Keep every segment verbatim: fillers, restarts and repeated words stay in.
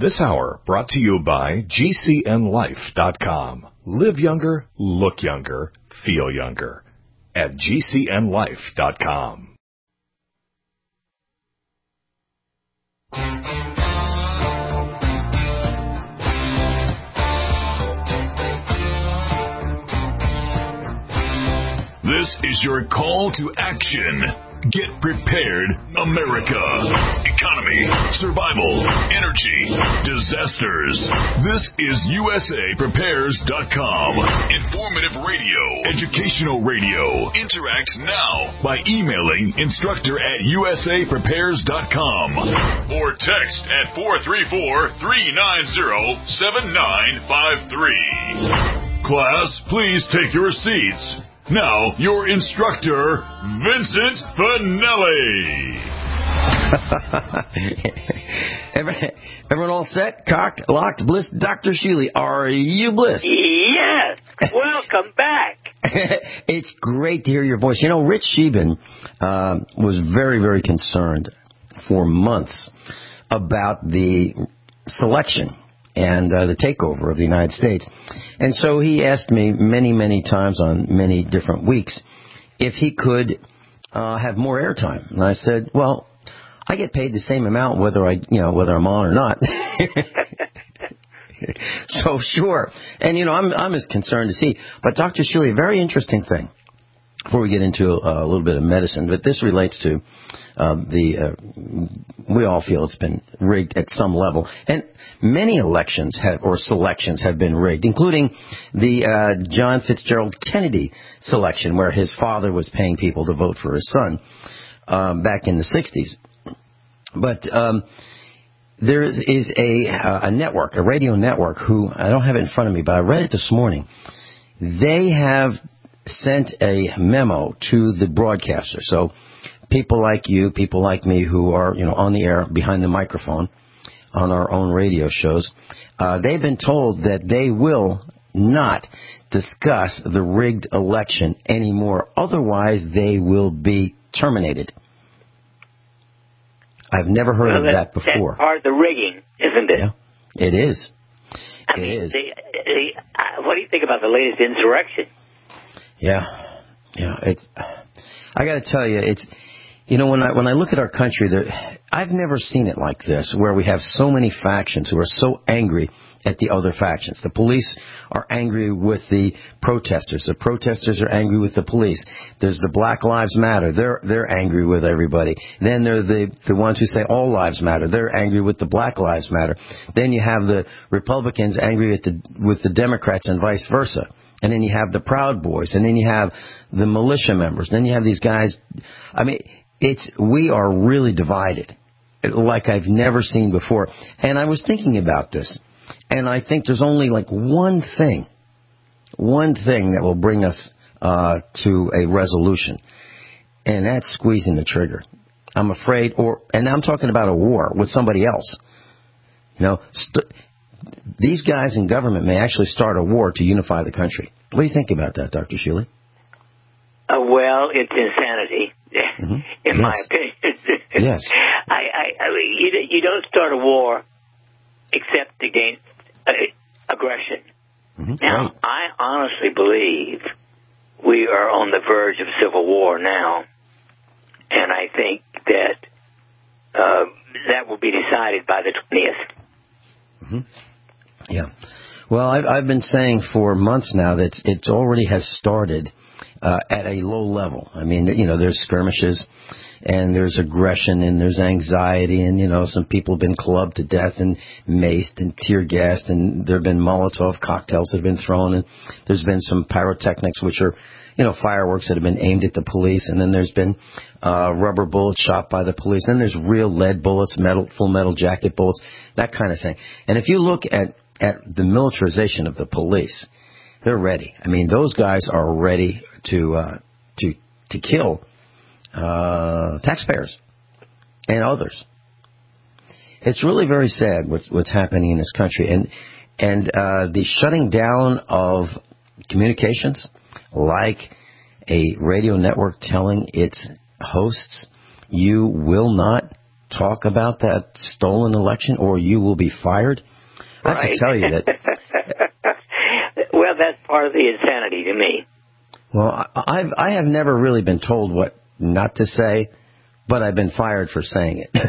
This hour brought to you by G C N life dot com. Live younger, look younger, feel younger at G C N life dot com. This is your call to action. Get prepared, America. Economy, survival, energy, disasters. This is U S A Prepares dot com. Informative radio, educational radio. Interact now by emailing instructor at U S A Prepares dot com or text at four three four, three nine zero, seven nine five three. Class, please take your seats. Now, your instructor, Vincent Finelli. Everyone all set? Cocked, locked, blissed? Doctor Sheely, are you blissed? Yes. Welcome back. It's great to hear your voice. You know, Rich Sheben uh, was very, very concerned for months about the selection and uh, the takeover of the United States. And so he asked me many, many times on many different weeks if he could uh, have more airtime. And I said, well, I get paid the same amount whether I, you know, whether I'm on or not. So sure. And, you know, I'm, I'm as concerned as he. But Doctor Sheely, a very interesting thing before we get into uh, a little bit of medicine, but this relates to uh, the, uh, we all feel it's been rigged at some level. And many elections have, or selections have been rigged, including the uh, John Fitzgerald Kennedy selection, where his father was paying people to vote for his son um, back in the sixties. But um, there is, is a, uh, a network, a radio network, who, I don't have it in front of me, but I read it this morning. They have sent a memo to the broadcaster. So people like you, people like me who are, you know, on the air behind the microphone on our own radio shows, uh, they've been told that they will not discuss the rigged election anymore. Otherwise, they will be terminated. I've never heard well, of that before. That's part of the rigging, isn't it? Yeah, it is. I it mean, is. The, the, uh, what do you think about the latest insurrection? Yeah, yeah. It's. I got to tell you, it's. You know, when I when I look at our country, there, I've never seen it like this, where we have so many factions who are so angry at the other factions. The police are angry with the protesters. The protesters are angry with the police. There's the Black Lives Matter. They're they're angry with everybody. Then there are the the ones who say all lives matter. They're angry with the Black Lives Matter. Then you have the Republicans angry with the with the Democrats and vice versa. And then you have the Proud Boys. And then you have the militia members. Then you have these guys. I mean, it's we are really divided, like I've never seen before. And I was thinking about this. And I think there's only like one thing, one thing that will bring us uh, to a resolution, and that's squeezing the trigger. I'm afraid, or and I'm talking about a war with somebody else. You know, st- these guys in government may actually start a war to unify the country. What do you think about that, Doctor Sheely? Uh, well, it's insanity, mm-hmm. in yes. my opinion. Yes. I, I, I mean, you, you don't start a war except against uh, aggression. Mm-hmm. Now, right. I honestly believe we are on the verge of civil war now, and I think that uh, that will be decided by the twentieth. Mm-hmm. Yeah. Well, I've, I've been saying for months now that it already has started uh, at a low level. I mean, you know, there's skirmishes, and there's aggression, and there's anxiety, and, you know, some people have been clubbed to death and maced and tear gassed, and there have been Molotov cocktails that have been thrown, and there's been some pyrotechnics, which are, you know, fireworks that have been aimed at the police, and then there's been uh, rubber bullets shot by the police, then there's real lead bullets, metal, full metal jacket bullets, that kind of thing. And if you look at, at the militarization of the police, they're ready. I mean, those guys are ready to uh, to to kill uh, taxpayers and others. It's really very sad what's what's happening in this country, and and uh, the shutting down of communications, like a radio network telling its hosts, you will not talk about that stolen election or you will be fired. I have right. to tell you that. Well, that's part of the insanity to me. Well, I've I have never really been told what not to say, but I've been fired for saying it.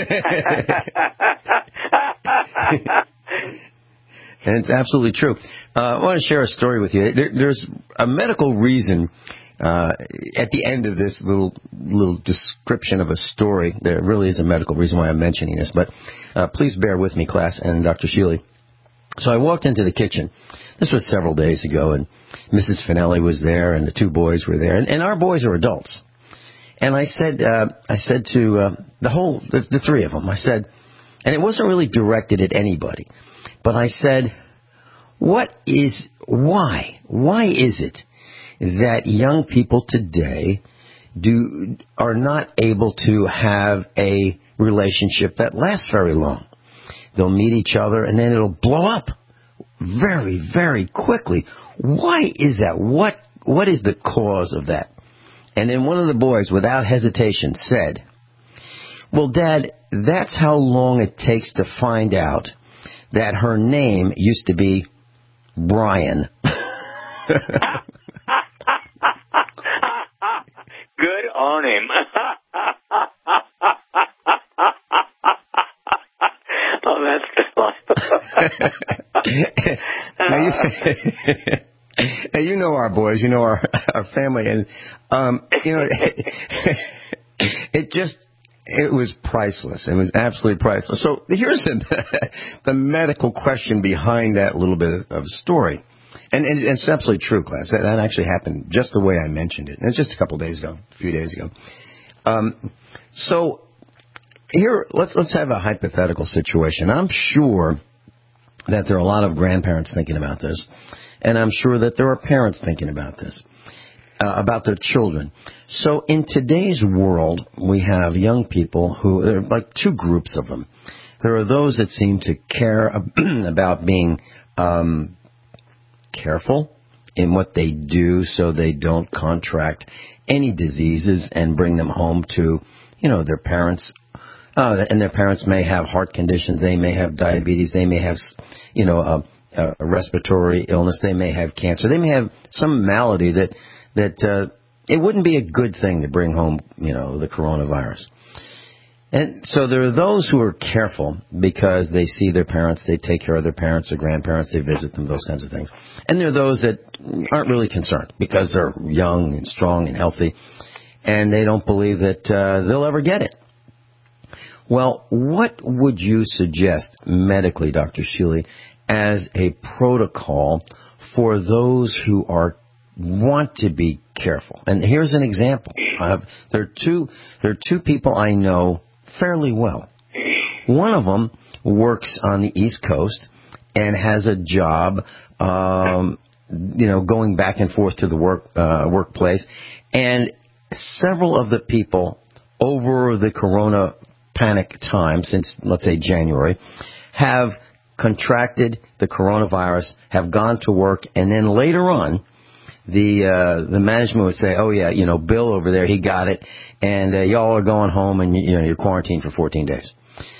And it's absolutely true. Uh, I want to share a story with you. There, there's a medical reason uh, at the end of this little little description of a story. There really is a medical reason why I'm mentioning this, but uh, please bear with me, class, and Doctor Shealy. So I walked into the kitchen. This was several days ago, and Missus Finelli was there, and the two boys were there, and, and our boys are adults. And I said, uh, I said to uh, the whole, the, the three of them, I said, and it wasn't really directed at anybody, but I said, what is, why, why is it that young people today do are not able to have a relationship that lasts very long? They'll meet each other, and then it'll blow up very, very quickly. Why is that? What What is the cause of that? And then one of the boys, without hesitation, said, well, Dad, that's how long it takes to find out that her name used to be Brian. Good on him. Oh, that's now, you, now, you know our boys, you know our our family, and um, you know it, it just it was priceless. It was absolutely priceless. So here's the, the medical question behind that little bit of story, and, and it's absolutely true, class. That, that actually happened just the way I mentioned it. And it's just a couple days ago, a few days ago. Um, so. Here, let's let's have a hypothetical situation. I'm sure that there are a lot of grandparents thinking about this, and I'm sure that there are parents thinking about this, uh, about their children. So in today's world, we have young people who, there are like two groups of them. There are those that seem to care about being um, careful in what they do so they don't contract any diseases and bring them home to, you know, their parents. Uh, and their parents may have heart conditions, they may have diabetes, they may have, you know, a, a respiratory illness, they may have cancer, they may have some malady that that uh, it wouldn't be a good thing to bring home, you know, the coronavirus. And so there are those who are careful because they see their parents, they take care of their parents or grandparents, they visit them, those kinds of things. And there are those that aren't really concerned because they're young and strong and healthy, and they don't believe that uh, they'll ever get it. Well, what would you suggest medically, Doctor Shealy, as a protocol for those who are want to be careful? And here's an example. Uh, there are two there are two people I know fairly well. One of them works on the East Coast and has a job, um, you know, going back and forth to the work uh, workplace. And several of the people over the corona panic time, since, let's say, January, have contracted the coronavirus, have gone to work, and then later on, the uh, the management would say, oh, yeah, you know, Bill over there, he got it, and uh, y'all are going home, and you know, you're quarantined for fourteen days.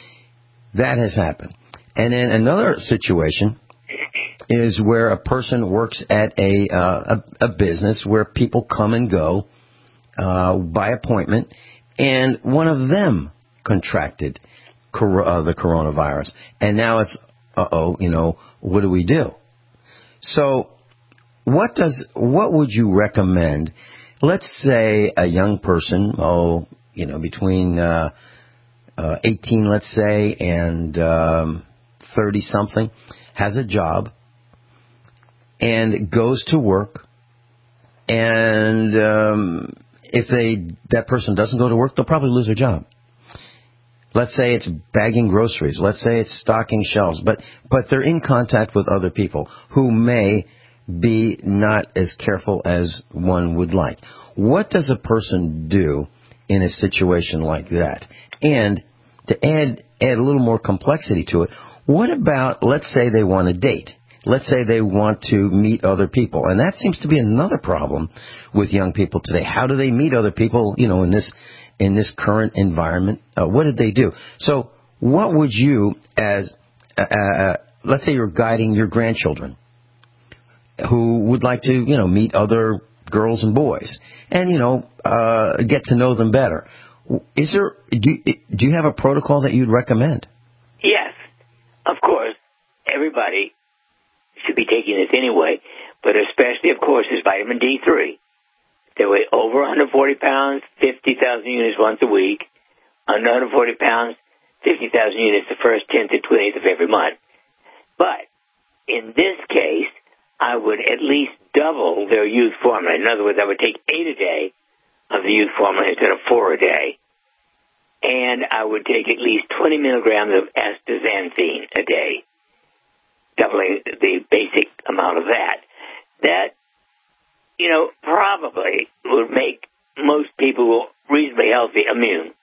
That has happened. And then another situation is where a person works at a uh, a, a business where people come and go uh, by appointment, and one of them contracted cor- uh, the coronavirus. And now it's, uh-oh, you know, what do we do? So what does, what would you recommend? Let's say a young person, oh, you know, between uh, uh, eighteen, let's say, and um, thirty-something, has a job and goes to work, and um, if they that person doesn't go to work, they'll probably lose their job. Let's say it's bagging groceries. Let's say it's stocking shelves. But but they're in contact with other people who may be not as careful as one would like. What does a person do in a situation like that? And to add add a little more complexity to it, what about, let's say they want to date. Let's say they want to meet other people. And that seems to be another problem with young people today. How do they meet other people, you know, in this in this current environment? Uh, what did they do? So what would you, as uh, uh, let's say you're guiding your grandchildren who would like to, you know, meet other girls and boys and, you know, uh, get to know them better. Is there, do you, do you have a protocol that you'd recommend? Yes, of course. Everybody should be taking this anyway, but especially, of course, is vitamin D three. They weigh over one hundred forty pounds, fifty thousand units once a week. Under one hundred forty pounds, fifty thousand units the first tenth and twentieth of every month. But in this case, I would at least double their youth formula. In other words, I would take eight a day of the youth formula instead of four a day. And I would take at least twenty milligrams of astaxanthin a day, doubling the basic amount of that. That, you know, probably would make most people reasonably healthy immune.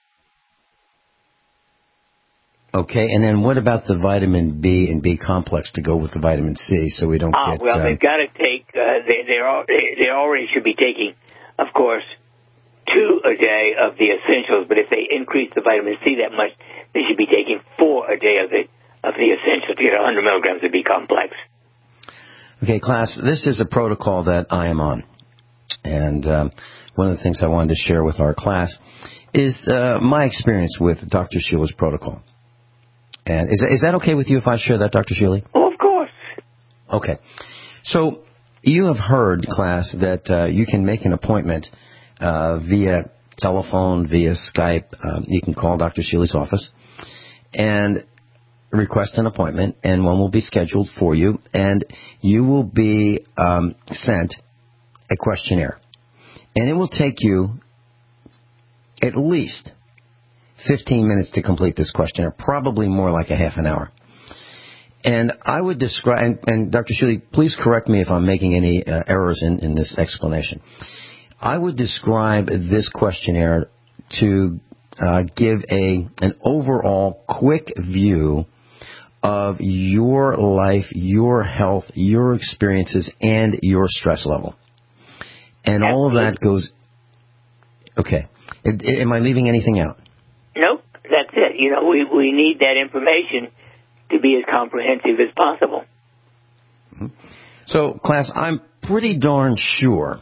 Okay, and then what about the vitamin B and B complex to go with the vitamin C so we don't Ah, get... well, um, they've got to take, uh, they, they're all, they, they already should be taking, of course, two a day of the essentials, but if they increase the vitamin C that much, they should be taking four a day of the of the essentials to get one hundred milligrams of B complex. Okay, class, this is a protocol that I am on. And um, one of the things I wanted to share with our class is uh, my experience with Doctor Shealy's protocol. And is, is that okay with you if I share that, Doctor Shealy? Oh, of course. Okay. So you have heard, class, that uh, you can make an appointment uh, via telephone, via Skype. Um, you can call Doctor Shealy's office and request an appointment, and one will be scheduled for you, and you will be um, sent a questionnaire. And it will take you at least fifteen minutes to complete this questionnaire, probably more like a half an hour. And I would describe, and, and Doctor Shealy, please correct me if I'm making any uh, errors in, in this explanation. I would describe this questionnaire to uh, give a an overall quick view of your life, your health, your experiences, and your stress level. And all of that goes... Okay. It, it, am I leaving anything out? Nope, that's it. You know, we, we need that information to be as comprehensive as possible. Mm-hmm. So, class, I'm pretty darn sure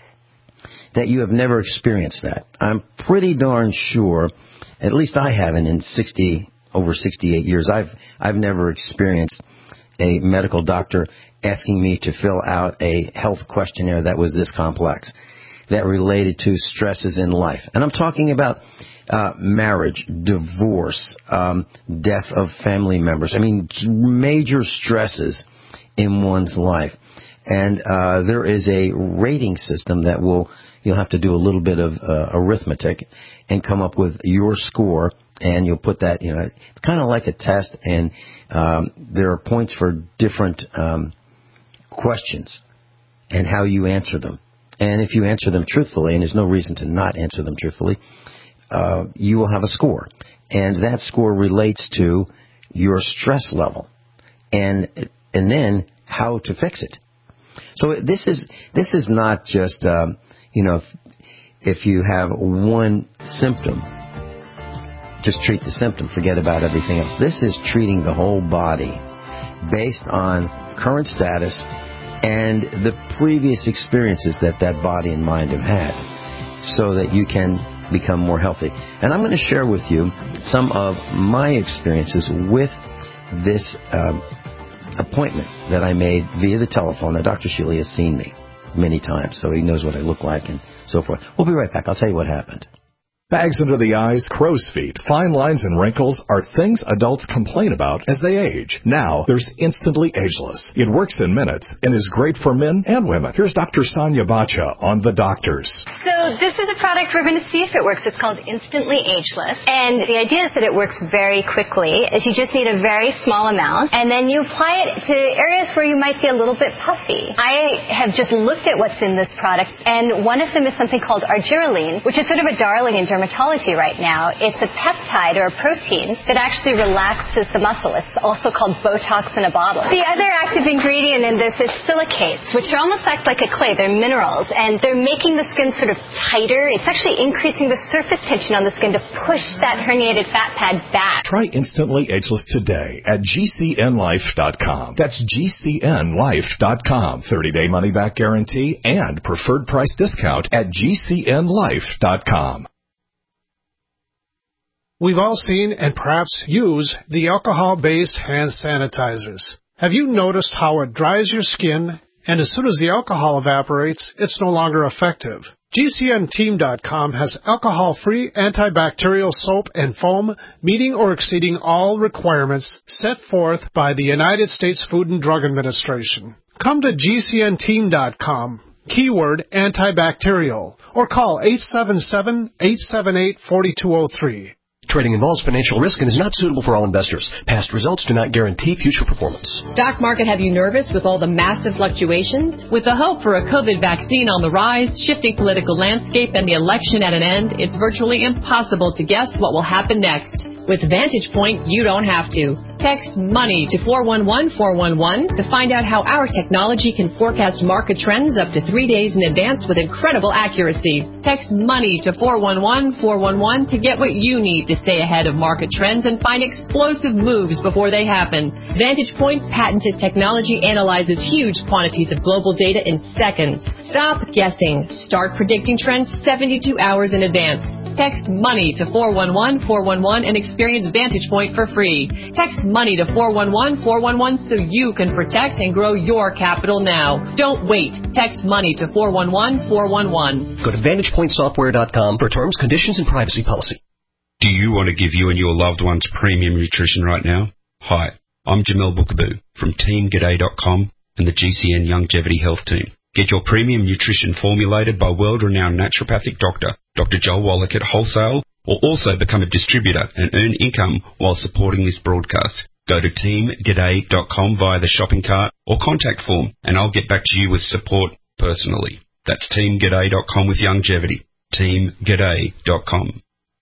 that you have never experienced that. I'm pretty darn sure, at least I haven't in sixty, over sixty-eight years, I've, I've never experienced a medical doctor asking me to fill out a health questionnaire that was this complex, that related to stresses in life. And I'm talking about uh, marriage, divorce, um, death of family members. I mean, major stresses in one's life. And uh, there is a rating system that will, you'll have to do a little bit of uh, arithmetic and come up with your score, and you'll put that, you know, it's kind of like a test, and um, there are points for different um, questions and how you answer them. And if you answer them truthfully, and there's no reason to not answer them truthfully, uh, you will have a score. And that score relates to your stress level, and and then how to fix it. So this is this is not just, um, you know, if, if you have one symptom, just treat the symptom, forget about everything else. This is treating the whole body based on current status and the previous experiences that that body and mind have had, so that you can become more healthy. And I'm going to share with you some of my experiences with this um, appointment that I made via the telephone. Now, Doctor Shealy has seen me many times, so he knows what I look like and so forth. We'll be right back. I'll tell you what happened. Bags under the eyes, crow's feet, fine lines, and wrinkles are things adults complain about as they age. Now, there's Instantly Ageless. It works in minutes and is great for men and women. Here's Doctor Sonia Bacha on The Doctors. So this is a product we're going to see if it works. It's called Instantly Ageless. And the idea is that it works very quickly, is you just need a very small amount, and then you apply it to areas where you might be a little bit puffy. I have just looked at what's in this product, and one of them is something called argireline, which is sort of a darling in dermatology right now. It's a peptide or a protein that actually relaxes the muscle. It's also called Botox in a bottle. The other active ingredient in this is silicates, which are almost act like a clay. They're minerals, and they're making the skin sort of tighter theory. It's actually increasing the surface tension on the skin to push that herniated fat pad back. Try Instantly Ageless today at G C N life dot com. That's G C N life dot com. thirty-day money-back guarantee and preferred price discount at G C N life dot com. We've all seen and perhaps use the alcohol-based hand sanitizers. Have you noticed how it dries your skin, and as soon as the alcohol evaporates, it's no longer effective? G C N team dot com has alcohol-free antibacterial soap and foam meeting or exceeding all requirements set forth by the United States Food and Drug Administration. Come to G C N team dot com, keyword antibacterial, or call eight seven seven, eight seven eight, four two zero three. Trading involves financial risk and is not suitable for all investors. Past results do not guarantee future performance. Stock market have you nervous with all the massive fluctuations? With the hope for a COVID vaccine on the rise, shifting political landscape, and the election at an end, it's virtually impossible to guess what will happen next. With Vantage Point, you don't have to. Text MONEY to four one one four one one to find out how our technology can forecast market trends up to three days in advance with incredible accuracy. Text MONEY to four one one four one one to get what you need to stay ahead of market trends and find explosive moves before they happen. Vantage Point's patented technology analyzes huge quantities of global data in seconds. Stop guessing. Start predicting trends seventy-two hours in advance. Text MONEY to four one one four one one and experience Vantage Point for free. Text MONEY to four one one four one one so you can protect and grow your capital now. Don't wait. Text MONEY to four one one four one one. Go to Vantage Point Software dot com for terms, conditions, and privacy policy. Do you want to give you and your loved ones premium nutrition right now? Hi, I'm Jamel Bookaboo from Team G'day dot com and the G C N Longevity Health Team. Get your premium nutrition formulated by world-renowned naturopathic doctor, Doctor Joel Wallach at Wholesale, or also become a distributor and earn income while supporting this broadcast. Go to Team G'day dot com via the shopping cart or contact form, and I'll get back to you with support personally. That's Team G'day dot com with longevity. Team G'day dot com.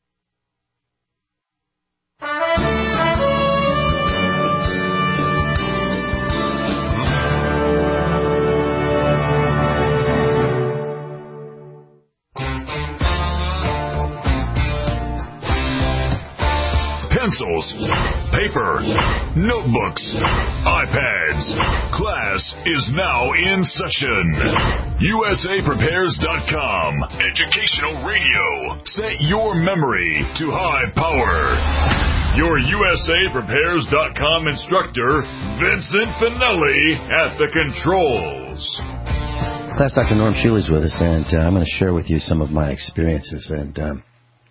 Pencils, paper, notebooks, iPads. Class is now in session. U S A Prepares dot com. Educational radio. Set your memory to high power. Your U S A Prepares dot com instructor, Vincent Finelli, at the controls. Class, Doctor Norm Schule's with us, and uh, I'm going to share with you some of my experiences. And um,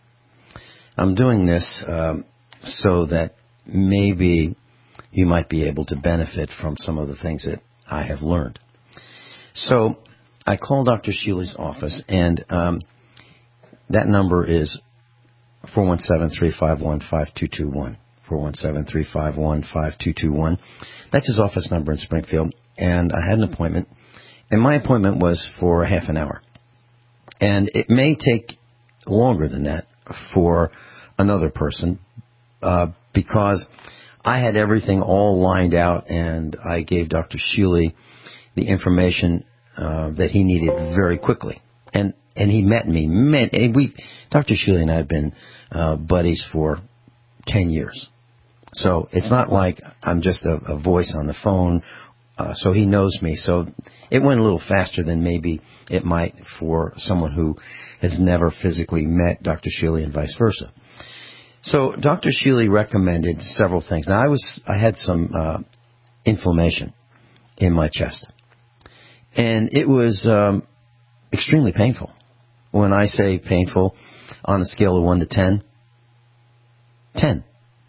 I'm doing this um, so that maybe you might be able to benefit from some of the things that I have learned. So I called Doctor Schule's office, and um, that number is four one seven, three five one, five two two one. four one seven, three five one, five two two one. That's his office number in Springfield. And I had an appointment, and my appointment was for half an hour. And it may take longer than that for another person, uh, because I had everything all lined out, and I gave Doctor Schule the information uh, that he needed very quickly. And and he met me. Met, and we, Doctor Schule and I have been uh, buddies for ten years. So it's not like I'm just a, a voice on the phone. Uh, so he knows me. So it went a little faster than maybe it might for someone who has never physically met Doctor Schule and vice versa. So Doctor Schule recommended several things. Now, I was I had some uh, inflammation in my chest, and it was um, extremely painful. When I say painful, on a scale of one to ten, ten.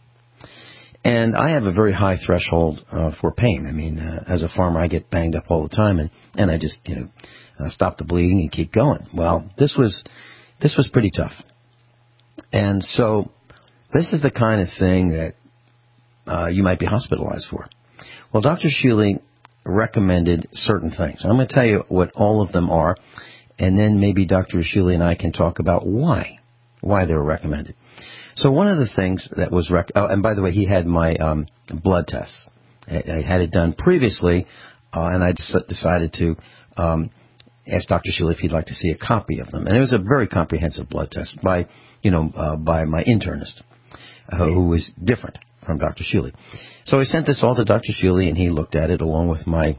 And I have a very high threshold uh, for pain. I mean, uh, as a farmer, I get banged up all the time, and, and I just you know uh, stop the bleeding and keep going. Well, this was this was pretty tough, and so. This is the kind of thing that uh, you might be hospitalized for. Well, Doctor Schule recommended certain things. I'm going to tell you what all of them are, and then maybe Doctor Schule and I can talk about why, why they were recommended. So one of the things that was rec- – oh, and by the way, he had my um, blood tests. I, I had it done previously, uh, and I des- decided to um, asked Doctor Shealy if he'd like to see a copy of them. And it was a very comprehensive blood test by, you know, uh, by my internist, uh, who was different from Doctor Shealy. So I sent this all to Doctor Shealy, and he looked at it along with my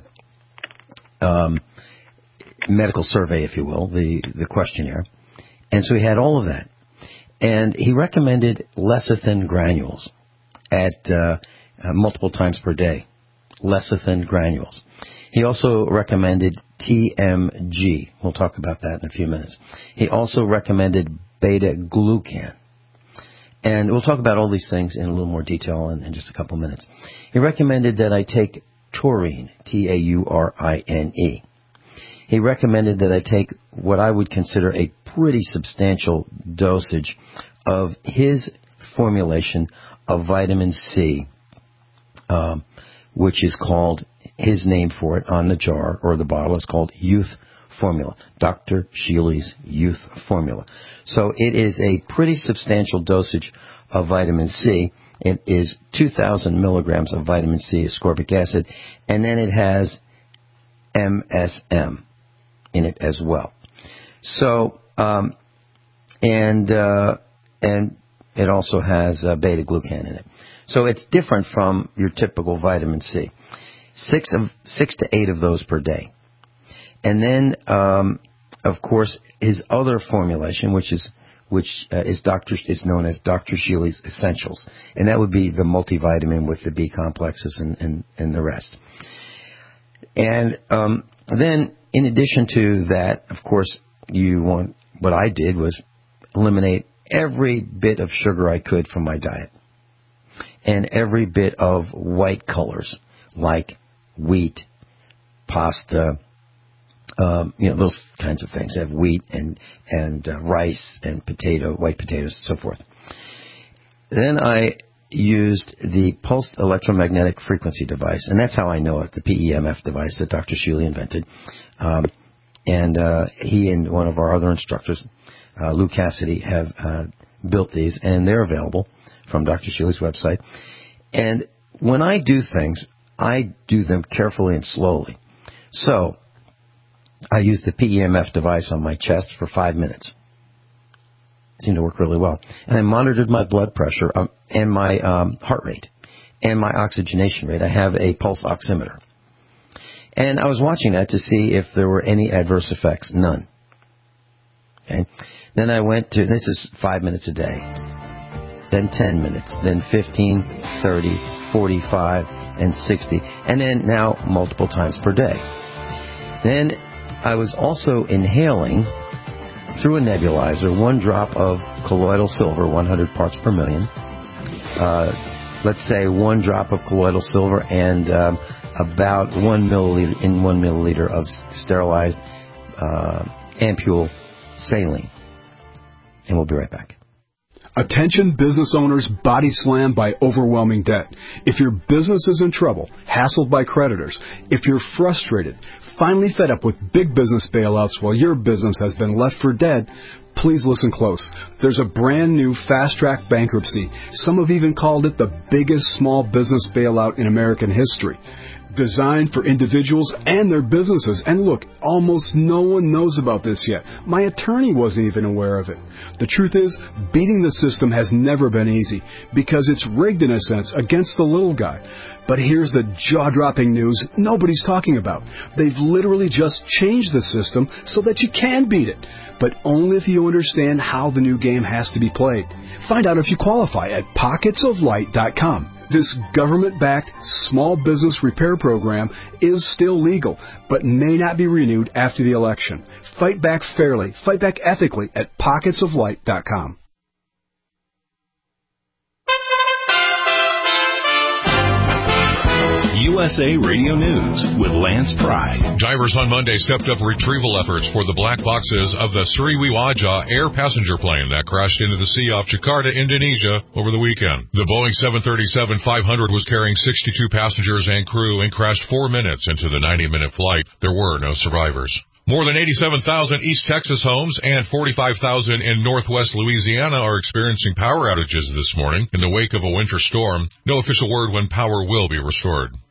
um, medical survey, if you will, the, the questionnaire. And so he had all of that. And he recommended lecithin granules at uh, uh, multiple times per day. Lecithin granules. He also recommended T M G. We'll talk about that in a few minutes. He also recommended beta-glucan. And we'll talk about all these things in a little more detail in, in just a couple minutes. He recommended that I take taurine, T A U R I N E. He recommended that I take what I would consider a pretty substantial dosage of his formulation of vitamin C, um, which is called, his name for it on the jar or the bottle is called Youth Formula, Doctor Shealy's Youth Formula. So it is a pretty substantial dosage of vitamin C. It is two thousand milligrams of vitamin C, ascorbic acid, and then it has M S M in it as well. So, um, and uh, and it also has uh, beta-glucan in it. So it's different from your typical vitamin C. Six of six to eight of those per day. And then, um, of course, his other formulation, which is which uh, is Doctor is known as Doctor Shealy's Essentials, and that would be the multivitamin with the B complexes and and, and the rest. And um, then, in addition to that, of course, you want what I did was eliminate every bit of sugar I could from my diet, and every bit of white colors like wheat, pasta. Um, you know, those kinds of things. They have wheat and and uh, rice and potato, white potatoes, and so forth. Then I used the pulsed electromagnetic frequency device, and that's how I know it, the P E M F device that Doctor Shealy invented. Um, and uh, he and one of our other instructors, uh, Lou Cassidy, have uh, built these, and they're available from Doctor Shealy's website. And when I do things, I do them carefully and slowly. So I used the P E M F device on my chest for five minutes. It seemed to work really well. And I monitored my blood pressure um, and my um, heart rate and my oxygenation rate. I have a pulse oximeter. And I was watching that to see if there were any adverse effects. None. Okay. Then I went to, this is five minutes a day, then ten minutes, then fifteen, thirty, forty-five, and sixty, and then now multiple times per day. Then I was also inhaling through a nebulizer one drop of colloidal silver, one hundred parts per million. Uh, let's say one drop of colloidal silver and um, about one milliliter in one milliliter of sterilized uh, ampule saline. And we'll be right back. Attention business owners body slammed by overwhelming debt. If your business is in trouble, hassled by creditors, if you're frustrated, finally fed up with big business bailouts while your business has been left for dead, please listen close. There's a brand new fast-track bankruptcy. Some have even called it the biggest small business bailout in American history. Designed for individuals and their businesses. And look, almost no one knows about this yet. My attorney wasn't even aware of it. The truth is, beating the system has never been easy because it's rigged in a sense against the little guy. But here's the jaw-dropping news nobody's talking about. They've literally just changed the system so that you can beat it, but only if you understand how the new game has to be played. Find out if you qualify at pockets of light dot com. This government-backed small business repair program is still legal, but may not be renewed after the election. Fight back fairly, fight back ethically at pockets of light dot com. U S A Radio News with Lance Pry. Divers on Monday stepped up retrieval efforts for the black boxes of the Sriwijaya air passenger plane that crashed into the sea off Jakarta, Indonesia over the weekend. The Boeing seven thirty-seven five hundred was carrying sixty-two passengers and crew and crashed four minutes into the ninety-minute flight. There were no survivors. More than eighty-seven thousand East Texas homes and forty-five thousand in Northwest Louisiana are experiencing power outages this morning in the wake of a winter storm. No official word when power will be restored.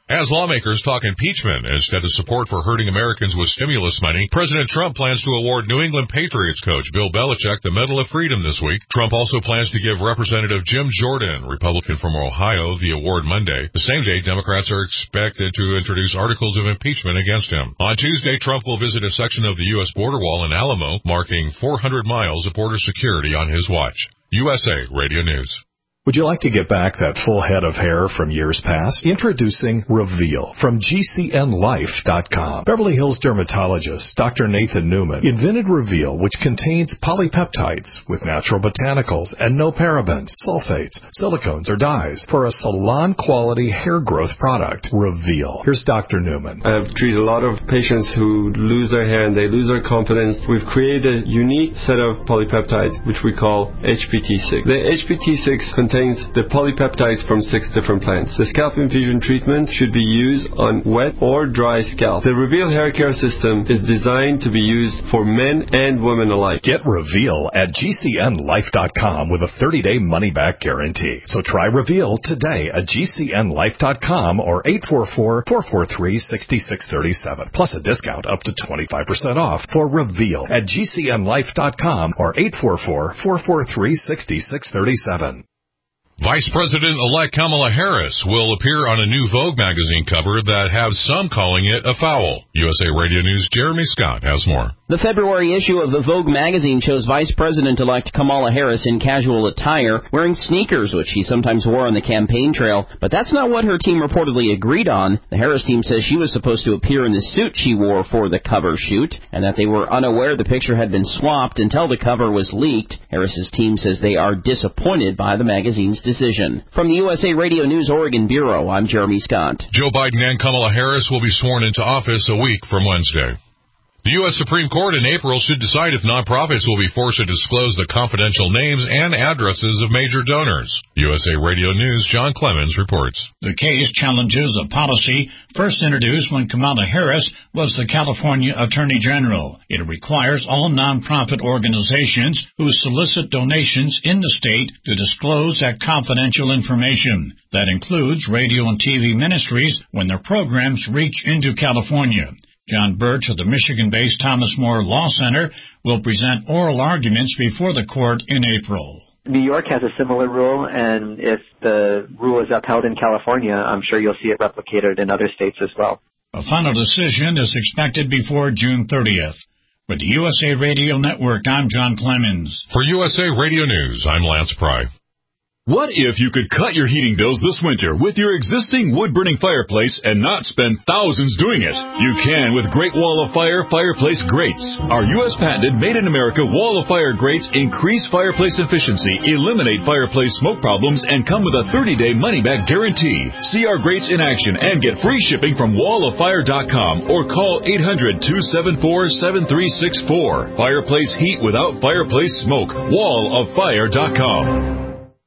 As lawmakers talk impeachment instead of support for hurting Americans with stimulus money, President Trump plans to award New England Patriots coach Bill Belichick the Medal of Freedom this week. Trump also plans to give Representative Jim Jordan, Republican from Ohio, the award Monday. The same day, Democrats are expected to introduce articles of impeachment against him. On Tuesday, Trump will visit a section of the U S border wall in Alamo, marking four hundred miles of border security on his watch. U S A Radio News. Would you like to get back that full head of hair from years past? Introducing Reveal from G C N Life dot com. Beverly Hills dermatologist Doctor Nathan Newman invented Reveal, which contains polypeptides with natural botanicals and no parabens, sulfates, silicones, or dyes for a salon-quality hair growth product. Reveal. Here's Doctor Newman. I've treated a lot of patients who lose their hair and they lose their confidence. We've created a unique set of polypeptides, which we call H P T six. The H P T six contains the polypeptides from six different plants. The scalp infusion treatment should be used on wet or dry scalp. The Reveal hair care system is designed to be used for men and women alike. Get Reveal at G C N Life dot com with a thirty-day money-back guarantee. So try Reveal today at G C N Life dot com or eight four four, four four three, six six three seven. Plus a discount up to twenty-five percent off for Reveal at G C N Life dot com or eight four four, four four three, six six three seven. Vice President-elect Kamala Harris will appear on a new Vogue magazine cover that has some calling it a foul. U S A Radio News' Jeremy Scott has more. The February issue of the Vogue magazine shows Vice President-elect Kamala Harris in casual attire, wearing sneakers, which she sometimes wore on the campaign trail. But that's not what her team reportedly agreed on. The Harris team says she was supposed to appear in the suit she wore for the cover shoot, and that they were unaware the picture had been swapped until the cover was leaked. Harris's team says they are disappointed by the magazine's decision. From the U S A Radio News Oregon Bureau, I'm Jeremy Scott. Joe Biden and Kamala Harris will be sworn into office a week from Wednesday. The U S Supreme Court in April should decide if nonprofits will be forced to disclose the confidential names and addresses of major donors. U S A Radio News' John Clemens reports. The case challenges a policy first introduced when Kamala Harris was the California Attorney General. It requires all nonprofit organizations who solicit donations in the state to disclose that confidential information. That includes radio and T V ministries when their programs reach into California. John Birch of the Michigan-based Thomas More Law Center will present oral arguments before the court in April. New York has a similar rule, and if the rule is upheld in California, I'm sure you'll see it replicated in other states as well. A final decision is expected before June thirtieth. For the U S A Radio Network, I'm John Clemens. For U S A Radio News, I'm Lance Pry. What if you could cut your heating bills this winter with your existing wood-burning fireplace and not spend thousands doing it? You can with Great Wall of Fire fireplace grates. Our U S patented made-in-America Wall of Fire grates increase fireplace efficiency, eliminate fireplace smoke problems, and come with a thirty-day money-back guarantee. See our grates in action and get free shipping from wall of fire dot com or call eight hundred, two seven four, seven three six four. Fireplace heat without fireplace smoke. wall of fire dot com.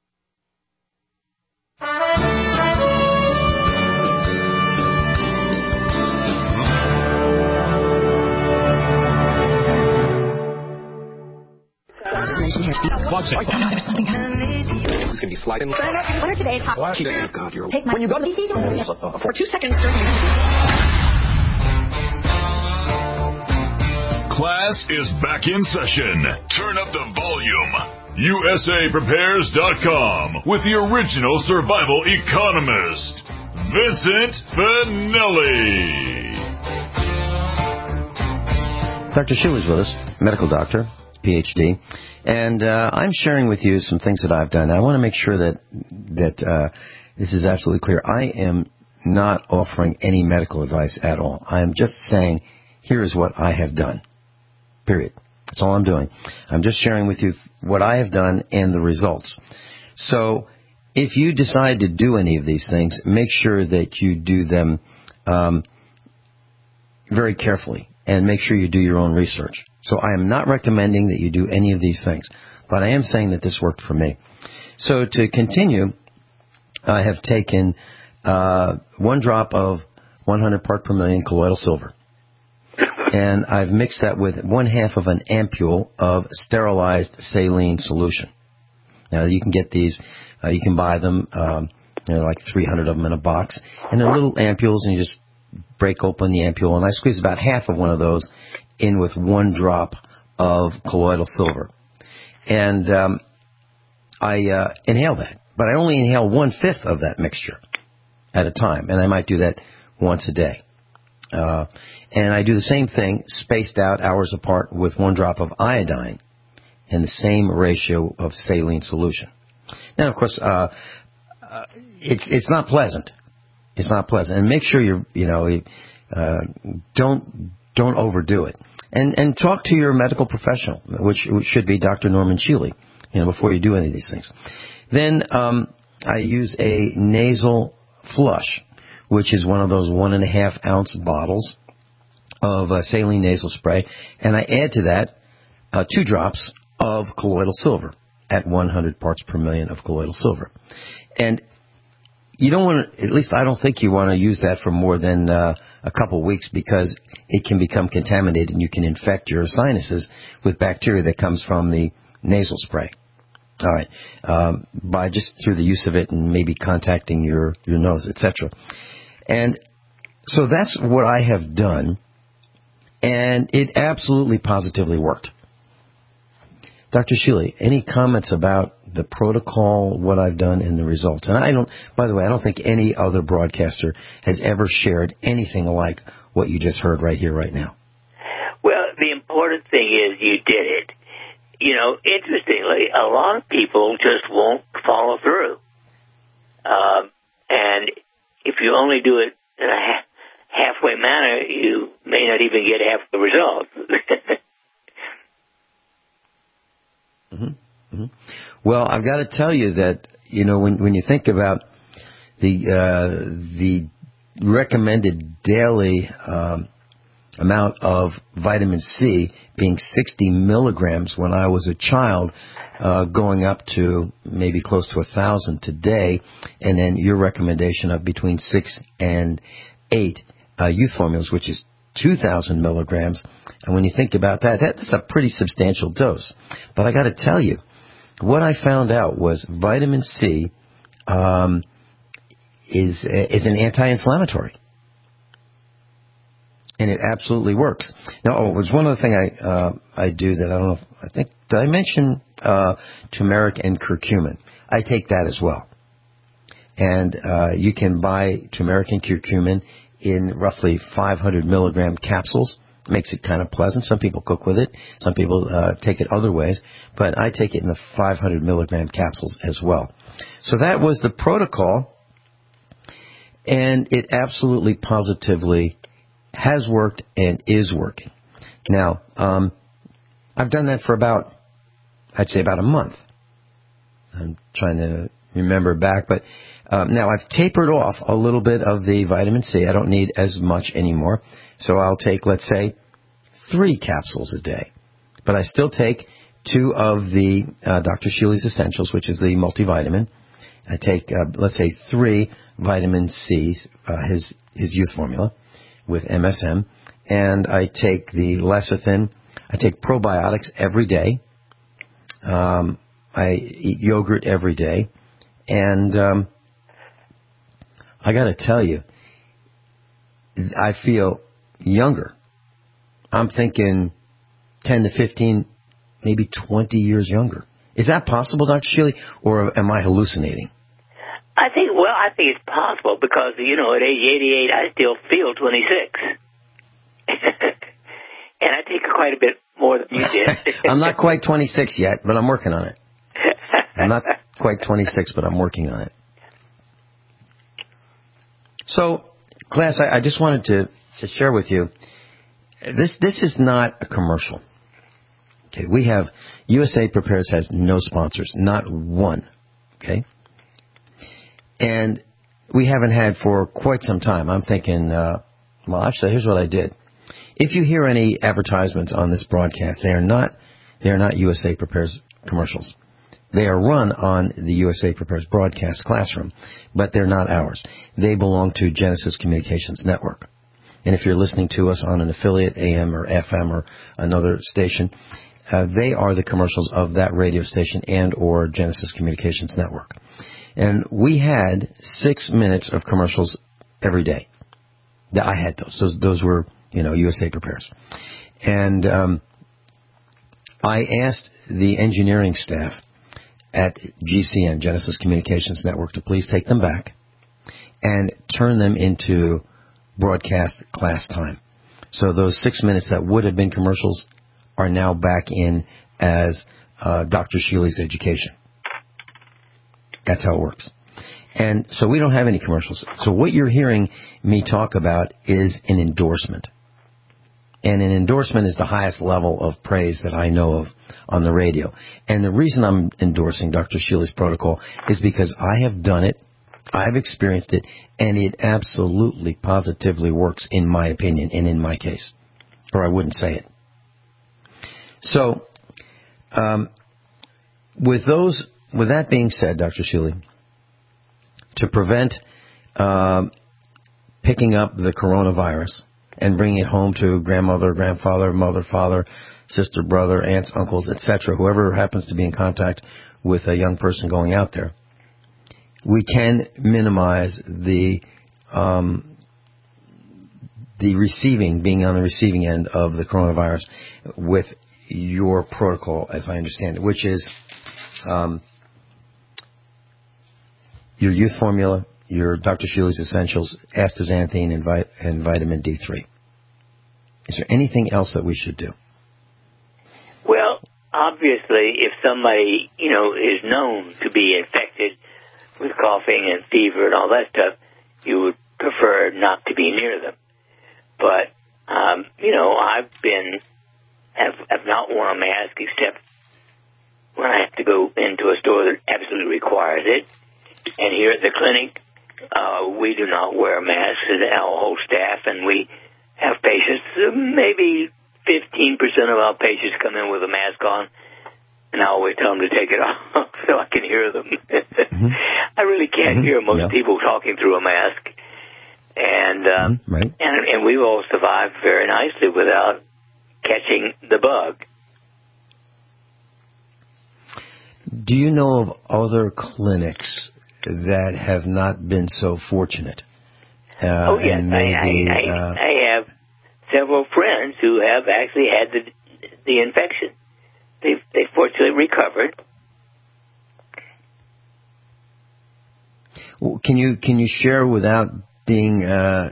Watch it. There's something happening. It's going to be sliding. What are today's hot? Watch it. Oh, God, you're... Take my... When you go to... For two seconds. Class is back in session. Turn up the volume. U S A Prepares dot com with the original survival economist, Vincent Finelli. Doctor Shu is with us, medical doctor, P H D, and uh, I'm sharing with you some things that I've done. I want to make sure that that uh, this is absolutely clear. I am not offering any medical advice at all. I am just saying, here is what I have done, period. That's all I'm doing. I'm just sharing with you what I have done and the results. So if you decide to do any of these things, make sure that you do them um, very carefully and make sure you do your own research. So I am not recommending that you do any of these things, but I am saying that this worked for me. So to continue, I have taken uh, one drop of one hundred part per million colloidal silver, and I've mixed that with one half of an ampule of sterilized saline solution. Now, you can get these, uh, you can buy them um, There are like three hundred of them in a box. And they're little ampules, and you just break open the ampule. And I squeeze about half of one of those in with one drop of colloidal silver. And um, I uh, inhale that. But I only inhale one-fifth of that mixture at a time. And I might do that once a day. Uh, and I do the same thing, spaced out hours apart, with one drop of iodine and the same ratio of saline solution. Now, of course, uh, uh, it's it's not pleasant. It's not pleasant, and make sure you you know uh, don't don't overdo it. And and talk to your medical professional, which, which should be Doctor Norman Shealy, you know, before you do any of these things. Then um, I use a nasal flush, which is one of those one and a half ounce bottles of uh, saline nasal spray, and I add to that uh, two drops of colloidal silver at one hundred parts per million of colloidal silver. And you don't want to, at least I don't think you want to use that for more than uh, a couple of weeks, because it can become contaminated and you can infect your sinuses with bacteria that comes from the nasal spray. All right, um, by just through the use of it and maybe contacting your, your nose, et cetera. And so that's what I have done, and it absolutely positively worked. Doctor Shealy, any comments about the protocol, what I've done, and the results? And I don't, by the way, I don't think any other broadcaster has ever shared anything like what you just heard right here, right now. Well, the important thing is you did it. You know, interestingly, a lot of people just won't follow through. Um, and if you only do it in a ha- halfway manner, you may not even get half the result. mm-hmm. Mm-hmm. Well, I've got to tell you that, you know, when when you think about the uh, the recommended daily um, amount of vitamin C being sixty milligrams when I was a child, uh, going up to maybe close to a thousand today, and then your recommendation of between six and eight uh, youth formulas, which is two thousand milligrams. And when you think about that, that, that's a pretty substantial dose. But I got to tell you, what I found out was vitamin C um, is is an anti-inflammatory. And it absolutely works. Now, oh, there's one other thing I uh, I do that I don't know if, I think, did I mention uh, turmeric and curcumin? I take that as well. And uh, you can buy turmeric and curcumin in roughly five hundred milligram capsules. Makes it kind of pleasant. Some people cook with it. Some people uh, take it other ways. But I take it in the five hundred milligram capsules as well. So that was the protocol. And it absolutely, positively has worked and is working. Now, um, I've done that for about, I'd say about a month. I'm trying to remember back, but um, now I've tapered off a little bit of the vitamin C. I don't need as much anymore. So I'll take, let's say, three capsules a day. But I still take two of the uh, Doctor Shealy's Essentials, which is the multivitamin. I take, uh, let's say, three vitamin C's, uh, his his youth formula, with M S M, and I take the lecithin. I take probiotics every day. Um, I eat yogurt every day, and um, I got to tell you, I feel younger. I'm thinking ten to fifteen, maybe twenty years younger. Is that possible, Doctor Shealy, or am I hallucinating? I think, well, I think it's possible because, you know, at age eighty-eight, I still feel twenty-six. And I take quite a bit more than you did. I'm not quite twenty-six yet, but I'm working on it. I'm not quite twenty-six, but I'm working on it. So, class, I, I just wanted to, to share with you, this this is not a commercial. Okay, we have, U S A Prepares has no sponsors, not one. Okay? And we haven't had for quite some time. I'm thinking, uh, well, actually, here's what I did. If you hear any advertisements on this broadcast, they are not they are not U S A Prepares commercials. They are run on the U S A Prepares broadcast classroom, but they're not ours. They belong to Genesis Communications Network. And if you're listening to us on an affiliate, A M or F M or another station, uh, they are the commercials of that radio station and or Genesis Communications Network. And we had six minutes of commercials every day. I had those. Those, those were, you know, U S A Prepares. And um, I asked the engineering staff at G C N, Genesis Communications Network, to please take them back and turn them into broadcast class time. So those six minutes that would have been commercials are now back in as uh, Doctor Shealy's education. That's how it works. And so we don't have any commercials. So what you're hearing me talk about is an endorsement. And an endorsement is the highest level of praise that I know of on the radio. And the reason I'm endorsing Doctor Shealy's protocol is because I have done it, I've experienced it, and it absolutely, positively works in my opinion and in my case. Or I wouldn't say it. So, um, with those... With that being said, Doctor Shealy, to prevent um, picking up the coronavirus and bringing it home to grandmother, grandfather, mother, father, sister, brother, aunts, uncles, et cetera, whoever happens to be in contact with a young person going out there, we can minimize the um, the receiving, being on the receiving end of the coronavirus with your protocol, as I understand it, which is... Um, your youth formula, your Doctor Shealy's Essentials, astaxanthin, and, vi- and vitamin D three. Is there anything else that we should do? Well, obviously, if somebody, you know, is known to be infected with coughing and fever and all that stuff, you would prefer not to be near them. But, um, you know, I've been, have, have not worn a mask except when I have to go into a store that absolutely requires it. And here at the clinic, uh, we do not wear masks, our whole staff, and we have patients, uh, maybe fifteen percent of our patients come in with a mask on, and I always tell them to take it off so I can hear them. Mm-hmm. I really can't mm-hmm. hear most yeah. people talking through a mask. And, uh, mm-hmm. right. and, and we've all survived very nicely without catching the bug. Do you know of other clinics that have not been so fortunate? Uh, oh, yes. And maybe, I, I, I, uh, I have several friends who have actually had the the infection. They've, they fortunately recovered. Well, can you can you share without being uh,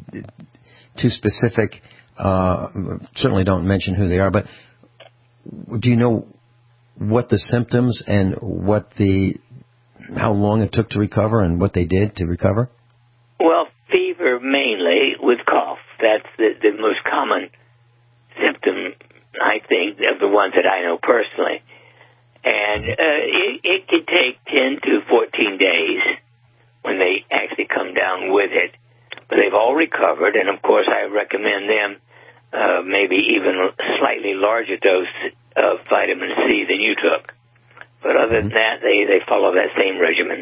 too specific? Uh, certainly don't mention who they are, but do you know what the symptoms and what the how long it took to recover and what they did to recover? Well, fever mainly with cough. That's the, the most common symptom, I think, of the ones that I know personally. And uh, it, it can take ten to fourteen days when they actually come down with it. But they've all recovered, and of course I recommend them uh, maybe even a slightly larger dose of vitamin C than you took. But other than that, they, they follow that same regimen.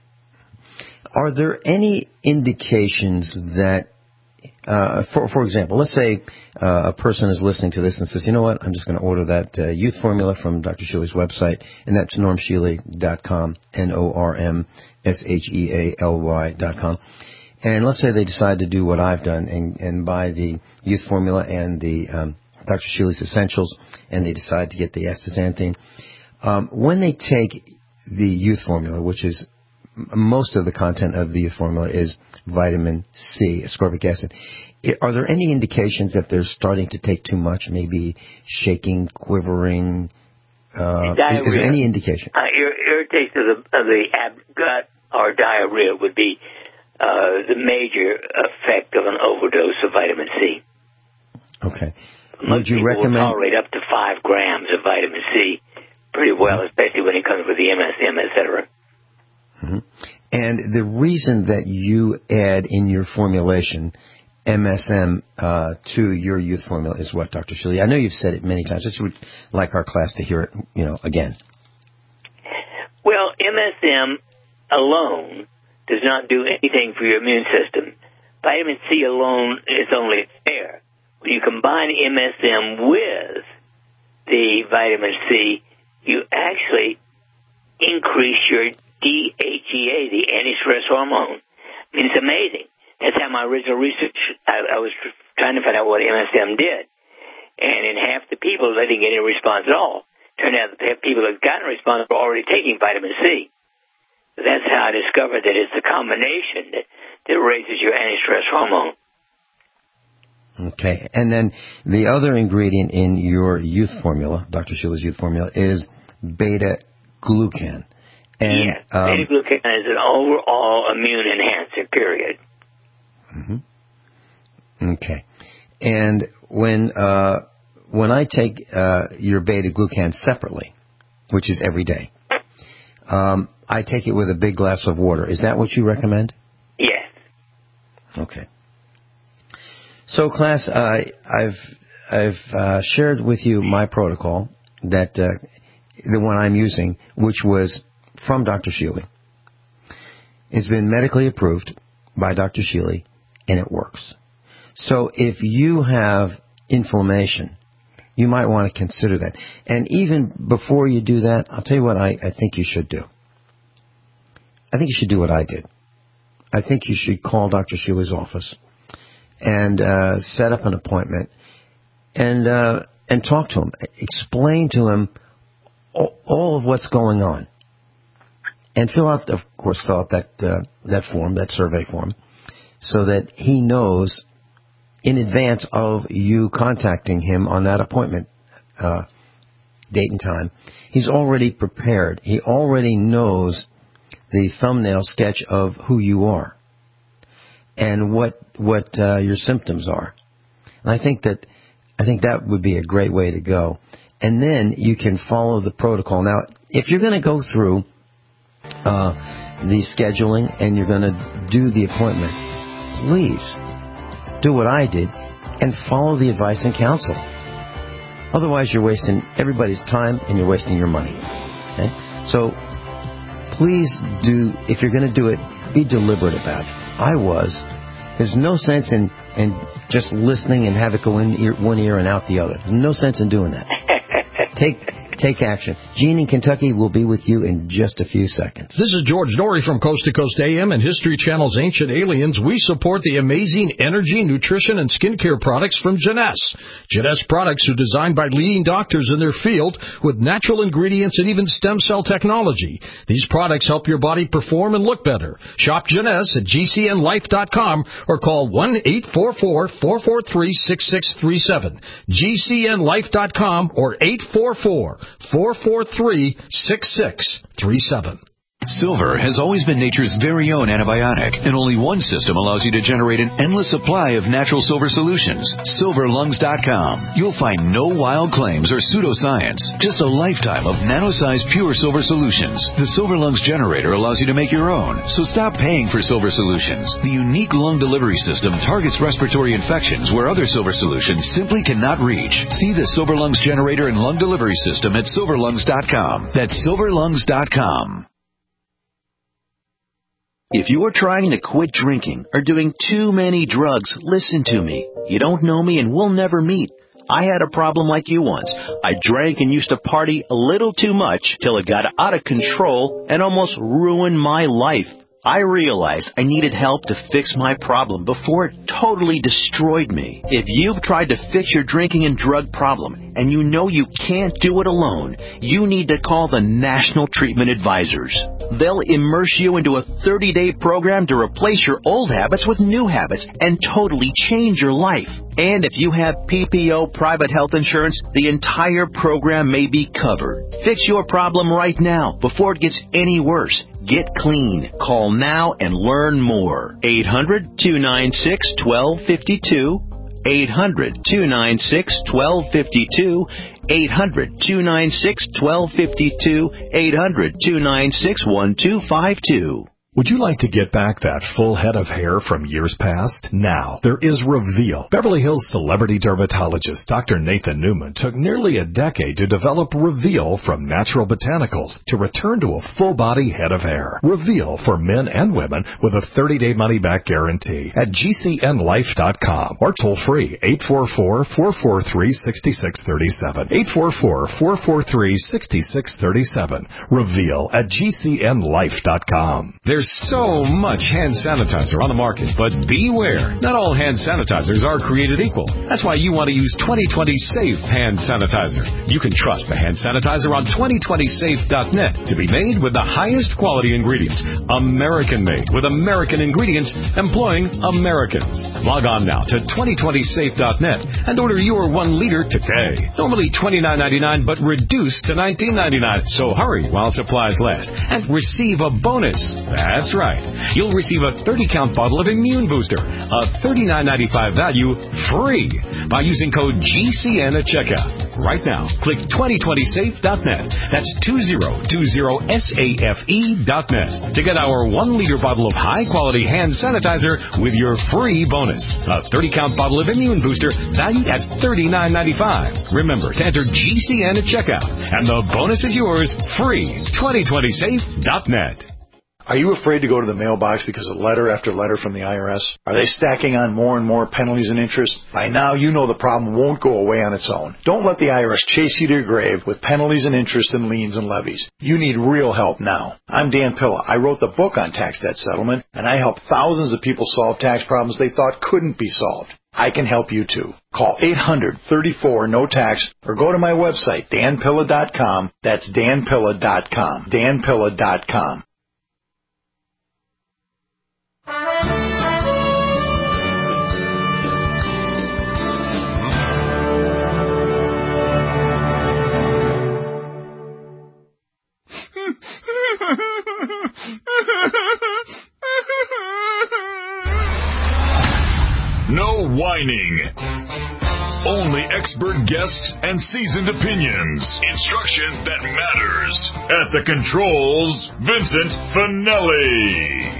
Are there any indications that, uh, for for example, let's say uh, a person is listening to this and says, you know what, I'm just going to order that uh, youth formula from Doctor Shealy's website, and that's norm shealy dot com, N O R M S H E A L Y dot com. And let's say they decide to do what I've done and, and buy the youth formula and the um, Doctor Shealy's Essentials, and they decide to get the astaxanthin. Um, when they take the youth formula, which is most of the content of the youth formula is vitamin C, ascorbic acid, are there any indications that they're starting to take too much, maybe shaking, quivering? Uh, is, is there any indication? Uh, irritation of the, of the ab gut or diarrhea would be uh, the major effect of an overdose of vitamin C. Okay. Most would you people recommend will tolerate up to five grams of vitamin C pretty well, especially when it comes with the M S M, et cetera. Mm-hmm. And the reason that you add in your formulation M S M uh, to your youth formula is what, Doctor Shealy? I know you've said it many times. I just would like our class to hear it, you know, again. Well, M S M alone does not do anything for your immune system. Vitamin C alone is only fair. When you combine M S M with the vitamin C, you actually increase your D H E A, the anti-stress hormone. I mean, it's amazing. That's how my original research, I, I was trying to find out what M S M did. And in half the people, they didn't get any response at all. Turned out the people that got a response were already taking vitamin C. So that's how I discovered that it's the combination that, that raises your anti-stress hormone. Okay. And then the other ingredient in your youth formula, Doctor Sheila's youth formula, is beta-glucan. And, yes, um, beta-glucan is an overall immune enhancer, period. Mm-hmm. Okay. And when uh, when I take uh, your beta-glucan separately, which is every day, um, I take it with a big glass of water. Is that what you recommend? Yes. Okay. So, class, uh, I've I've uh, shared with you my protocol, that uh, the one I'm using, which was from Doctor Shealy. It's been medically approved by Doctor Shealy, and it works. So if you have inflammation, you might want to consider that. And even before you do that, I'll tell you what I, I think you should do. I think you should do what I did. I think you should call Doctor Shealy's office and uh, set up an appointment and uh, and talk to him. Explain to him all, all of what's going on. And fill out, of course, fill out that uh, that form, that survey form, so that he knows in advance of you contacting him on that appointment uh, date and time. He's already prepared. He already knows the thumbnail sketch of who you are and what what uh, your symptoms are. And I think that I think that would be a great way to go. And then you can follow the protocol. Now, if you're going to go through uh, the scheduling and you're going to do the appointment, please do what I did and follow the advice and counsel. Otherwise, you're wasting everybody's time and you're wasting your money. Okay? So please do, if you're going to do it, be deliberate about it. I was. There's no sense in, in just listening and have it go in ear, one ear and out the other. There's no sense in doing that. Take take action. Gene in Kentucky will be with you in just a few seconds. This is George Norrie from Coast to Coast A M and History Channel's Ancient Aliens. We support the amazing energy, nutrition, and skincare products from Jeunesse. Jeunesse products are designed by leading doctors in their field with natural ingredients and even stem cell technology. These products help your body perform and look better. Shop Jeunesse at G C N life dot com or call one eight four four, four four three, six six three seven. G C N life dot com or eight four four, four four three, six six three seven. Silver has always been nature's very own antibiotic, and only one system allows you to generate an endless supply of natural silver solutions. silver lungs dot com. You'll find no wild claims or pseudoscience, just a lifetime of nano-sized pure silver solutions. The Silver Lungs generator allows you to make your own, so stop paying for silver solutions. The unique lung delivery system targets respiratory infections where other silver solutions simply cannot reach. See the Silver Lungs generator and lung delivery system at silver lungs dot com. That's silver lungs dot com. If you're trying to quit drinking or doing too many drugs, listen to me. You don't know me and we'll never meet. I had a problem like you once. I drank and used to party a little too much till it got out of control and almost ruined my life. I realized I needed help to fix my problem before it totally destroyed me. If you've tried to fix your drinking and drug problem and you know you can't do it alone, you need to call the National Treatment Advisors. They'll immerse you into a thirty-day program to replace your old habits with new habits and totally change your life. And if you have P P O private health insurance, the entire program may be covered. Fix your problem right now before it gets any worse. Get clean. Call now and learn more. eight hundred, two nine six, one two five two. eight hundred, two nine six, one two five two. eight hundred, two nine six, one two five two. eight hundred, two nine six, one two five two. Would you like to get back that full head of hair from years past? Now, there is Reveal. Beverly Hills celebrity dermatologist Doctor Nathan Newman took nearly a decade to develop Reveal from natural botanicals to return to a full-body head of hair. Reveal for men and women with a thirty-day money-back guarantee at G C N life dot com or toll-free eight four four, four four three, six six three seven. eight four four, four four three, six six three seven. Reveal at G C N life dot com. There's so much hand sanitizer on the market, but beware. Not all hand sanitizers are created equal. That's why you want to use twenty twenty Safe Hand Sanitizer. You can trust the hand sanitizer on twenty twenty safe dot net to be made with the highest quality ingredients. American-made with American ingredients employing Americans. Log on now to twenty twenty safe dot net and order your one liter today. Normally twenty-nine ninety-nine, but reduced to nineteen ninety-nine. So hurry while supplies last and receive a bonus. That's right. You'll receive a thirty count bottle of Immune Booster, a thirty-nine ninety-five value, free by using code G C N at checkout. Right now, click twenty twenty safe dot net. That's two zero two zero safe dot net to get our one liter bottle of high-quality hand sanitizer with your free bonus. A thirty count bottle of Immune Booster valued at thirty-nine ninety-five. Remember to enter G C N at checkout, and the bonus is yours free. twenty twenty safe dot net. Are you afraid to go to the mailbox because of letter after letter from the I R S? Are they stacking on more and more penalties and interest? By now, you know the problem won't go away on its own. Don't let the I R S chase you to your grave with penalties and interest and liens and levies. You need real help now. I'm Dan Pilla. I wrote the book on tax debt settlement, and I help thousands of people solve tax problems they thought couldn't be solved. I can help you too. Call eight hundred, thirty-four, no tax or go to my website, dan pilla dot com. That's dan pilla dot com. dan pilla dot com. No whining. Only expert guests and seasoned opinions. Instruction that matters. At the controls, Vincent Finelli.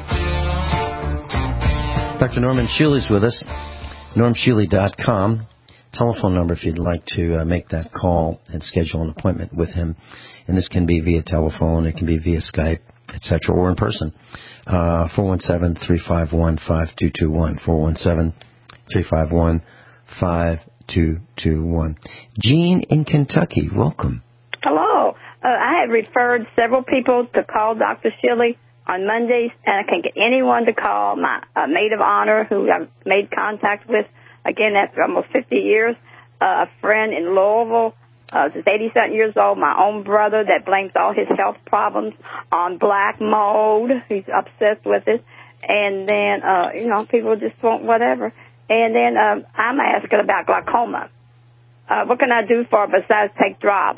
Doctor Norman Shealy's with us. norm shealy dot com. Telephone number if you'd like to uh, make that call and schedule an appointment with him. And this can be via telephone, it can be via Skype, et cetera, or in person. Uh, four one seven, three five one, five two two one. four one seven, three five one, five two two one. Jean in Kentucky, welcome. Hello. Uh, I had referred several people to call Doctor Shealy on Mondays, and I can't get anyone to call. My uh, maid of honor, who I've made contact with, again, after almost fifty years, uh, a friend in Louisville, uh, who's eighty-seven years old, my own brother that blames all his health problems on black mold. He's obsessed with it. And then, uh, you know, people just want whatever. And then um, I'm asking about glaucoma. Uh, what can I do for it besides take drops?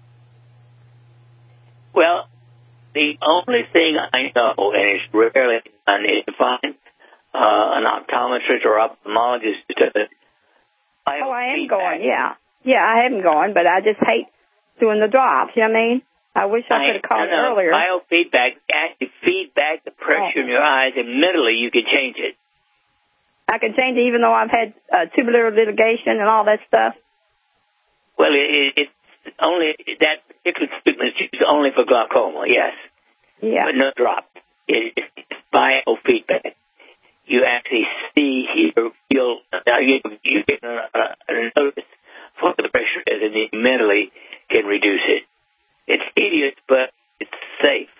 Well, the only thing I know, and it's rarely done, is to find uh, an optometrist or ophthalmologist to do it. Oh, I am going, yeah. Yeah, I am going, but I just hate doing the drops, you know what I mean? I wish I, I could have called no, no, earlier. Biofeedback actually feedback the pressure oh. in your eyes, and mentally you can change it. I can change it even though I've had uh, tubular litigation and all that stuff? Well, it, it's only, that particular treatment is used only for glaucoma, yes. Yeah. But no drop. It, it's biofeedback. You actually see, hear, feel, now you, you get a, a notice what the pressure is, and you mentally can reduce it. It's tedious, but it's safe.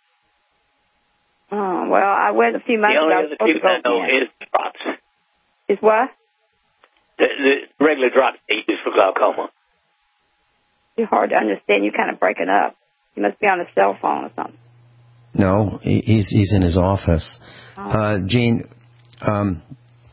Oh, well, I went a few months ago. The only other treatment I know is drops. Is what? The, the regular drops they use for glaucoma. It's hard to understand. You're kind of breaking up. You must be on a cell phone or something. No, he's he's in his office. Oh. Uh, Gene, um,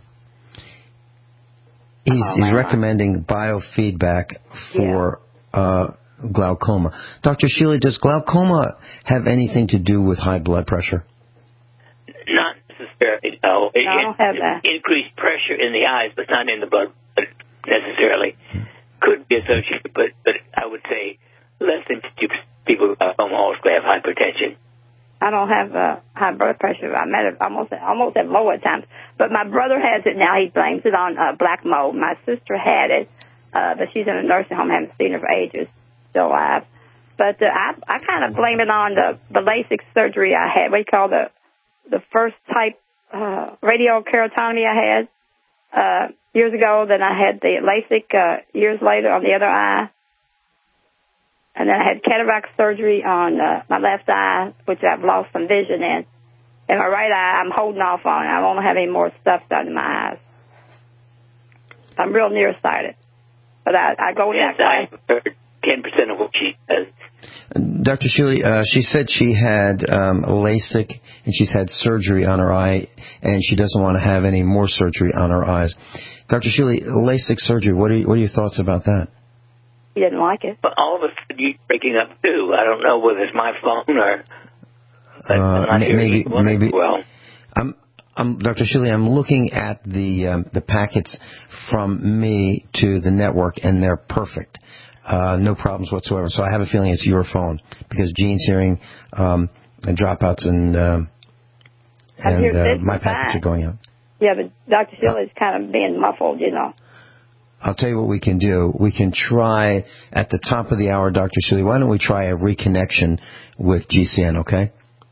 he's, oh, he's recommending biofeedback for yeah. uh, glaucoma. Doctor Shealy, does glaucoma have anything to do with high blood pressure? Not necessarily, no. It, no I don't have that. Increased pressure in the eyes, but not in the blood necessarily. Could be associated, but, but I would say less than fifty people with glaucoma also have hypertension. I don't have uh, high blood pressure. I'm at it almost almost at low at times. But my brother has it now. He blames it on uh, black mold. My sister had it, uh, but she's in a nursing home. I haven't seen her for ages. Still alive. But uh, I I kind of blame it on the the LASIK surgery I had. What do you call the the first type uh, radial keratotomy I had uh, years ago. Then I had the LASIK uh, years later on the other eye. And then I had cataract surgery on uh, my left eye, which I've lost some vision in. And my right eye, I'm holding off on. I won't have any more stuff done in my eyes. I'm real nearsighted. But I, I go yes, that way. I heard ten percent of what she does. Doctor Shuley, uh, she said she had um, LASIK and she's had surgery on her eye, and she doesn't want to have any more surgery on her eyes. Doctor Shuley, LASIK surgery, what are, you, what are your thoughts about that? He didn't like it. But all of a sudden you're breaking up too. I don't know whether it's my phone or uh, maybe maybe. Well, I'm I'm Doctor Shuley. I'm looking at the um, the packets from me to the network, and they're perfect. Uh, no problems whatsoever. So I have a feeling it's your phone because Gene's hearing um, dropouts and um, and uh, my packets are going out. Yeah, but Doctor Shuley's kind of being muffled, you know. I'll tell you what we can do. We can try at the top of the hour, Doctor Shuley. Why don't we try a reconnection with G C N, okay?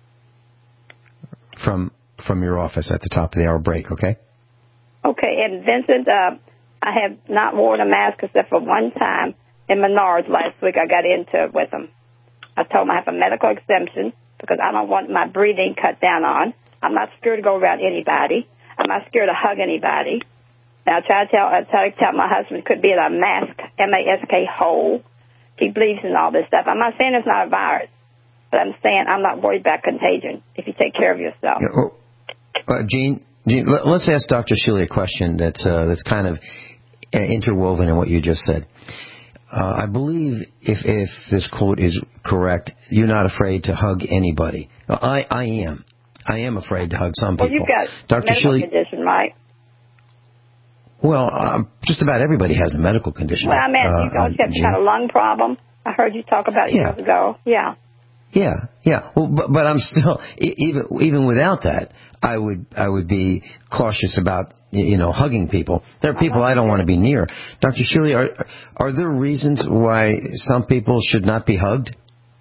From from your office at the top of the hour break, okay? Okay, and Vincent, uh, I have not worn a mask except for one time in Menards last week. I got into it with them. I told them I have a medical exemption because I don't want my breathing cut down on. I'm not scared to go around anybody. I'm not scared to hug anybody. Now, I try to tell, I try to tell my husband it could be a mask, M A S K hole. He believes in all this stuff. I'm not saying it's not a virus, but I'm saying I'm not worried about contagion if you take care of yourself. Yeah, well, uh, Gene, Gene, let's ask Doctor Shuley a question that's, uh, that's kind of interwoven in what you just said. Uh, I believe if, if this quote is correct, you're not afraid to hug anybody. Well, I, I am. I am afraid to hug some people. Well, you've got Doctor a medical Shuley, condition, right? Well, um, just about everybody has a medical condition. Well, I mean, uh, you don't uh, have some kind of lung problem. I heard you talk about it yeah. years ago. Yeah. Yeah, yeah. Well, but, but I'm still even even without that, I would I would be cautious about you know hugging people. There are people I don't want to be near. Doctor Shuley, are are there reasons why some people should not be hugged?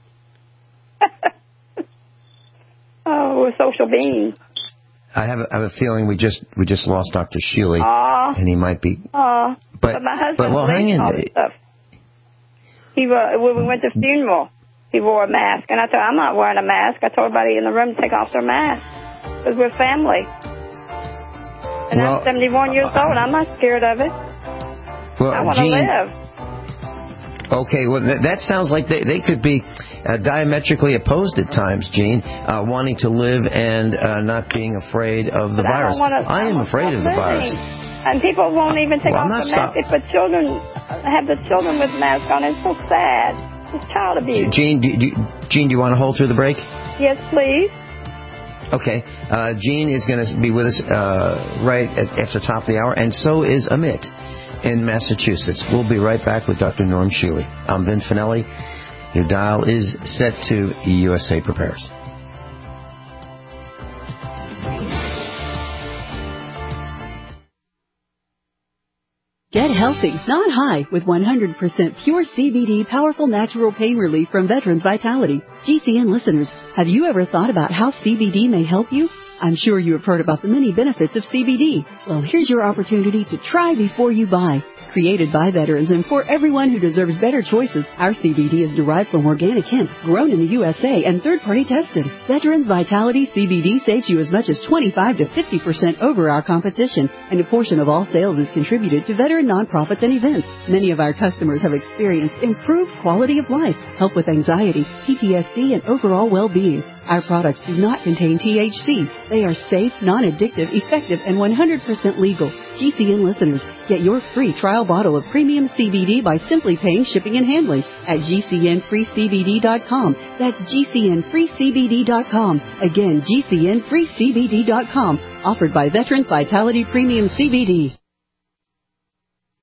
Oh, we're social beings. I have a, I have a feeling we just we just lost Doctor Shuley, Aww. and he might be. Oh, but, but my husband but well, hang in. all this stuff. He uh, when we went to the funeral, he wore a mask, and I told him, I'm not wearing a mask. I told everybody in the room to take off their mask because we're family. And well, I'm seventy-one years old. I'm not scared of it. Well, I want to Gene, live. Okay, well, that, that sounds like they, they could be uh, diametrically opposed at times, Gene, uh, wanting to live and uh, not being afraid of the But virus. I, wanna, I am I afraid of the virus. And people won't even take well, off the mask. They put children, have the children with masks on. It's so sad. It's child abuse. Gene, do, do, Gene, do you want to hold through the break? Yes, please. Okay. Uh, Gene is going to be with us uh, right at, after top of the hour, and so is Amit in Massachusetts. We'll be right back with Doctor Norm Shuey. I'm Vin Finelli. Your dial is set to U S A Prepares. Get healthy, not high, with one hundred percent pure C B D powerful natural pain relief from Veterans Vitality. G C N listeners, have you ever thought about how C B D may help you? I'm sure you have heard about the many benefits of C B D. Well, here's your opportunity to try before you buy. Created by veterans and for everyone who deserves better choices, our C B D is derived from organic hemp, grown in the U S A and third-party tested. Veterans Vitality C B D saves you as much as twenty-five to fifty percent over our competition, and a portion of all sales is contributed to veteran nonprofits and events. Many of our customers have experienced improved quality of life, help with anxiety, P T S D, and overall well-being. Our products do not contain T H C. They are safe, non-addictive, effective, and one hundred percent legal. G C N listeners, get your free trial bottle of premium C B D by simply paying shipping and handling at G C N free C B D dot com. That's G C N free C B D dot com. Again, G C N free C B D dot com. Offered by Veterans Vitality Premium C B D.